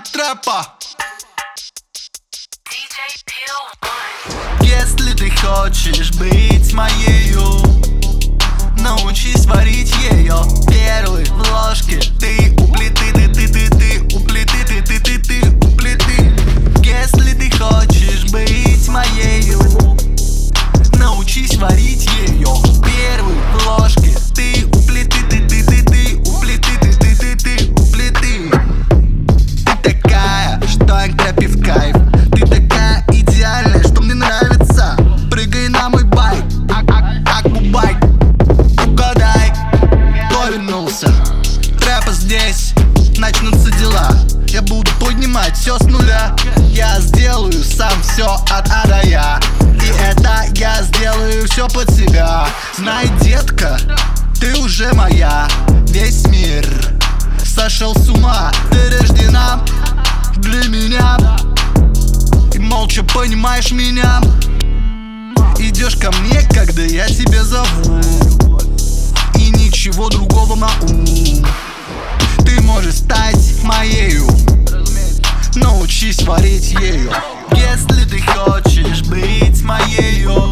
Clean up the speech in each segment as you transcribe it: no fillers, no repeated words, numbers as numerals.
трэпа. Если ты хочешь быть моею, научись варить ее первой в ложке. Ты у плиты, ты у плиты, ты у плиты. Если ты хочешь быть моею, научись варить ее первой в ложке. Ты у плиты, ты у плиты, ты у плиты. Ты такая, что ангрепи в кайф. Ты такая идеальная, что мне нравится. Прыгай на мой байк, акбубайк. Угадай, кто вернулся. Трэпа здесь, начнутся дела. Я буду поднимать все с нуля. Я сделаю сам все от А до Я. И это я сделаю все под себя. Знай, детка, ты уже моя. Весь мир сошел с ума. Ты рождена для меня. И молча понимаешь меня. Идешь ко мне, когда я тебя зову. И ничего другого на ум. Ты можешь стать моею, научись варить ею. Если ты хочешь быть моею,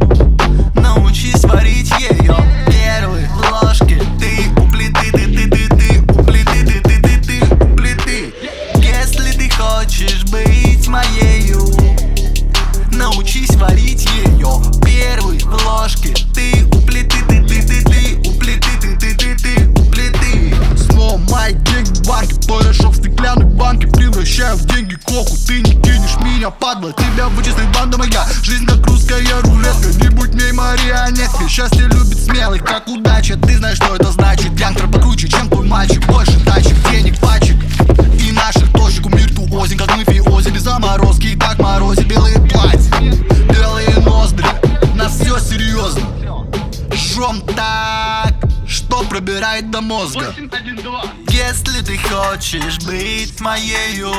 научись варить ею первой в ложке. Ты у плиты, ты у плиты, ты у плиты. Если ты хочешь быть моею, научись варить её первой в ложке. Ты у плиты, ты у плиты, ты у плиты. Снова мои деньги в банке, порошок в стеклянной банке. Превращаю в деньги коку, ты не кинешь меня, падла. Тебя вычислит банда моя, жизнь как русская рулетка. Не будь мне марионеткой, счастье любит смелых, как удача. Ты знаешь, что это значит, янтер покруче, чем твой мальчик. Больше тачек, денег, пачек и наших точек. Виртуозен, как мы фиози, без заморозки. И так морозит белые платья, белые ноздри. Нас все серьезно, жжем так, что пробирает до мозга. Если ты хочешь быть моею,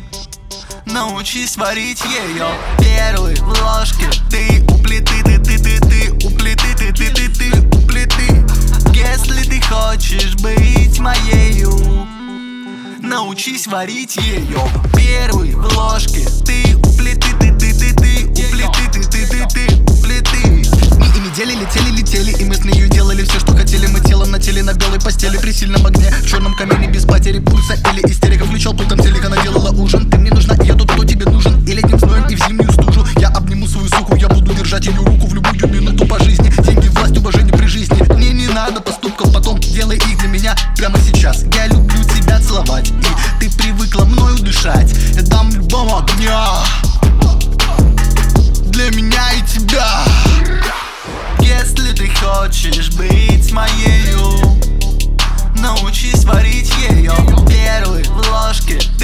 научись варить ее первой в ложке. Ты у плиты, ты у плиты, ты у плиты. Если ты хочешь быть моею, научись варить ее первой в ложке. Ты у плиты, ты у плиты, ты у плиты. И недели летели, и мы с нею делали все, что хотели. Мы телом на теле, на белой постели, при сильном огне, в черном камине, без потери пульса или истерика. Включал пультом телек, она делала ужин. Ты мне нужна, и я тот, кто тебе нужен. И летним зноем, и в зимнюю стужу я обниму свою суку. Я буду держать ее руку в любую минуту по жизни. Деньги, власть, уважение при жизни. Мне не надо поступков, потом делай их для меня прямо сейчас. Я люблю тебя целовать, и ты привыкла мною дышать. Я дам любого огня для меня и тебя. Если ты хочешь быть моею, научись варить ее первой в ложке.